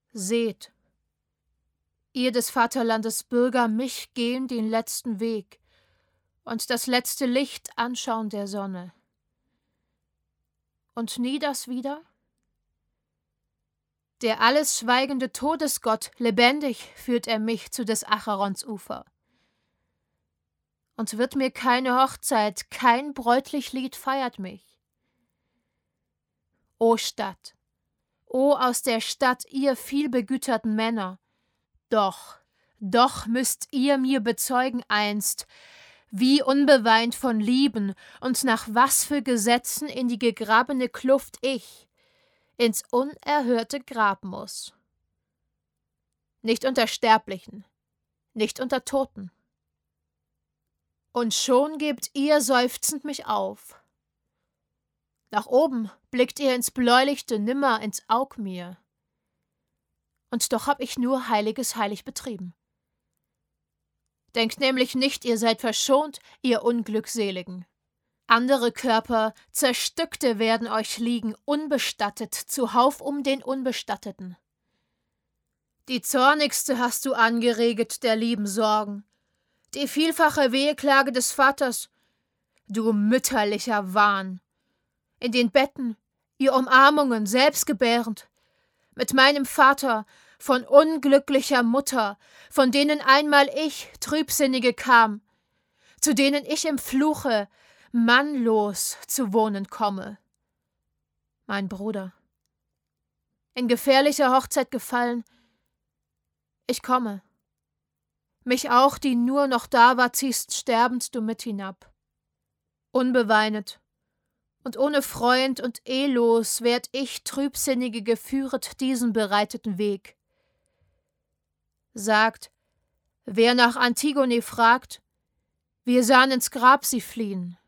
Seht, ihr des Vaterlandes Bürger, mich gehen den letzten Weg und das letzte Licht anschauen der Sonne. Und nie das wieder? Der alles schweigende Todesgott, lebendig führt er mich zu des Acherons Ufer. Und wird mir keine Hochzeit, kein bräutlich Lied feiert mich. O Stadt, o aus der Stadt, ihr vielbegüterten Männer, doch müsst ihr mir bezeugen einst, wie unbeweint von Lieben und nach was für Gesetzen in die gegrabene Kluft ich, ins unerhörte Grab muß. Nicht unter Sterblichen, nicht unter Toten. Und schon gebt ihr seufzend mich auf. Nach oben blickt ihr ins Bläulichte, nimmer ins Aug mir. Und doch hab ich nur Heiliges heilig betrieben. Denkt nämlich nicht, ihr seid verschont, ihr Unglückseligen. Andere Körper, Zerstückte werden euch liegen, unbestattet, zuhauf um den Unbestatteten. Die zornigste hast du angereget der lieben Sorgen, die vielfache Weheklage des Vaters, du mütterlicher Wahn. In den Betten, ihr Umarmungen, selbstgebärend, mit meinem Vater, von unglücklicher Mutter, von denen einmal ich, Trübsinnige, kam, zu denen ich im Fluche, mannlos zu wohnen komme. Mein Bruder, in gefährlicher Hochzeit gefallen, ich komme. Mich auch, die nur noch da war, ziehst sterbend du mit hinab. Unbeweinet und ohne Freund und ehlos werd ich, Trübsinnige, geführet diesen bereiteten Weg. Sagt, wer nach Antigone fragt, wir sahen ins Grab sie fliehen.